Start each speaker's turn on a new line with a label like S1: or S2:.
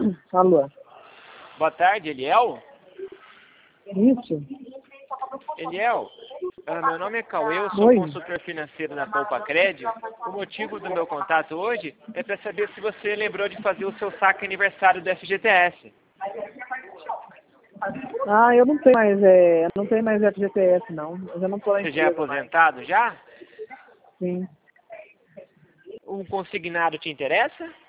S1: Alô?
S2: Boa tarde, Eliel.
S1: Isso?
S2: Eliel, meu nome é Cauê, eu sou
S1: Oi.
S2: consultor financeiro na Poupa Crédito. O motivo do meu contato hoje é para saber se você lembrou de fazer o seu saque aniversário do FGTS.
S1: Ah, eu não tenho mais FGTS, não. Eu já não tô na
S2: Você já é
S1: empresa mais.
S2: aposentado já?
S1: Sim.
S2: Um consignado te interessa?